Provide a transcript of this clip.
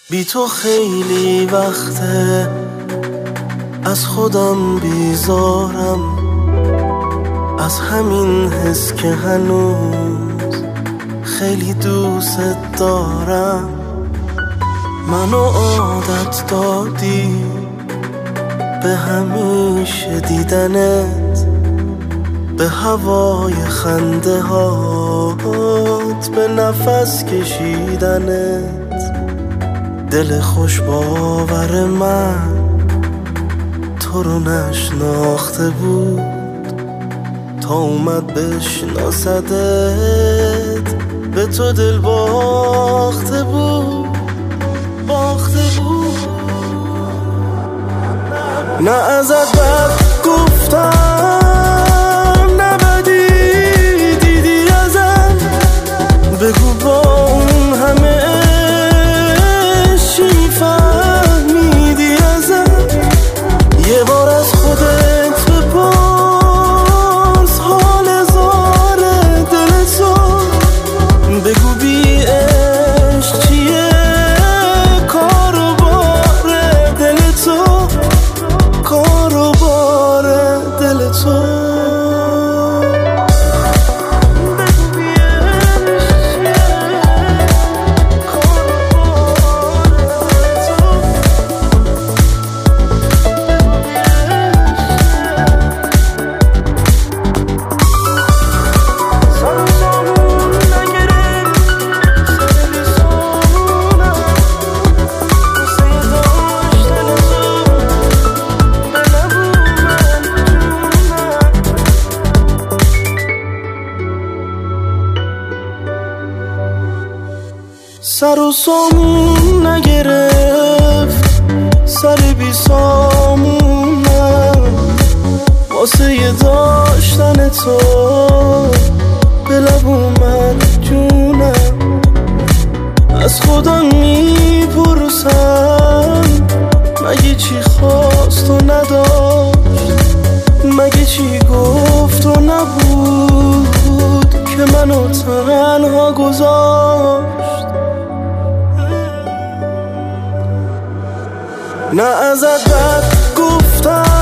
بی تو خیلی وقته از خودم بیزارم، از همین حس که هنوز خیلی دوست دارم. منو عادت دادی به همیشه دیدنت، به هوای خنده هات، به نفس کشیدنت. دل خوش باور من تو رو نشناخته بود تا اومد بشناسدت، به تو دل باخته بود. نه ازت بد گفتم، نه بدی دیدی ازم، بگو با اون همه چی فهمیدی ازم. یه بار از خودت بپرس حال زار دل تو، بگو بی عشق چیه کار و بار دل تو، کار و بار دل تو. سر و سامون نگرفت، سر بی سامونم، واسه یه داشتن تو به لب اومد جونم. از خودم میپرسم مگه چی خواست و نداشت، مگه چی گفت و نبود که منو تنها گذاشت. نه ازت بد گفتم،